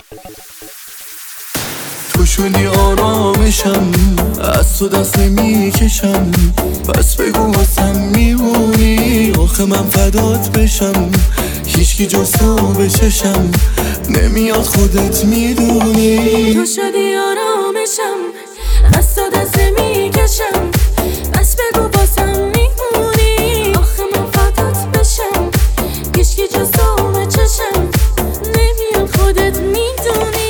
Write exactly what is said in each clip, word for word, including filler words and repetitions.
تو شدی آرامشم، از تو دست نمیکشم، پس بگو واسم میمونی، آخه من فدات بشم. هیچکی جز تو به چشم نمیاد، خودت میدونی. تو شدی آرامشم، از تو دست نمیکشم، پس بگو واسم میمونی، آخه من فدات بشم. هیچکی جز تو به چشم نمیاد، خودت میدونی.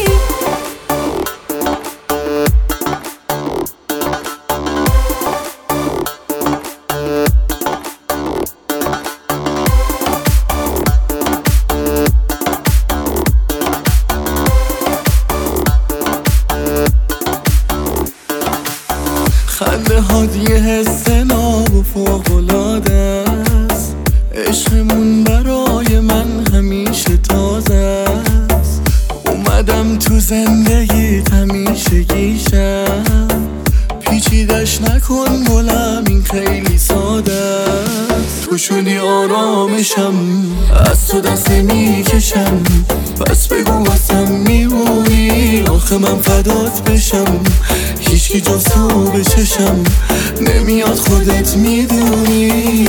خنده هات یه حس ناب و فوق‌العاده است، عشقمون برای من همیشه تازه است. اومدم تو زندگیت همیشگیشم، پیچیدش نکن گلم، این خیلی ساده است. تو شدی آرامشم، از تو دست نمیکشم، پس بگو واسم میمونی، آخه من فدات بشم. هیچکی جز تو به چشم نمیاد، خودت میدونی.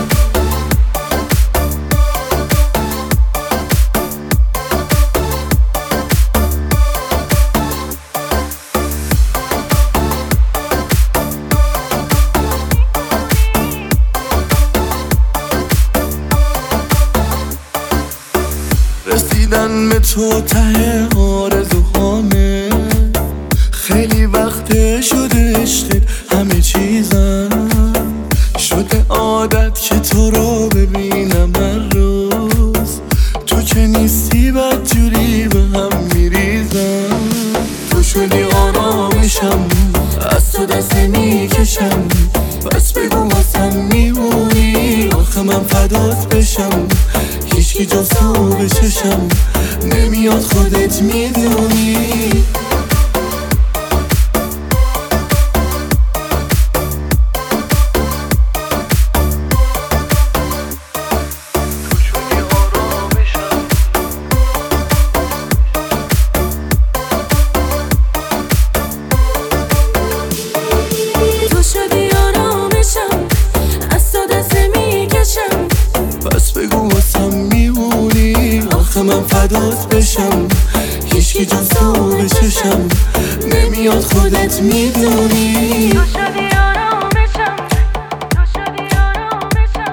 رسیدن به تو ته آرزوهامه، خیلی وقت شده عشقت همه چیزم، شده عادت که تو رو ببینم هر روز، تو که نیستی بدجوری به هم میریزم. تو شدی آرامشم، از تو دست نمیکشم، پس بگو واسم میمونی، آخه من فدات بشم. هیچکی جز تو به چشم نمیاد، خودت میدونی. تو شدی آرامشم، از تو دست نمیکشم، پس بگو واسم میمونی، آخه من فدات بشم. هیچکی جز تو به چشم نمیاد، خودت میدونی. تو شدی آرامشم، تو شدی آرامشم،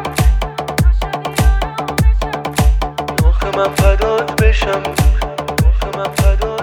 آخه من فدات بشم، آخه من فدات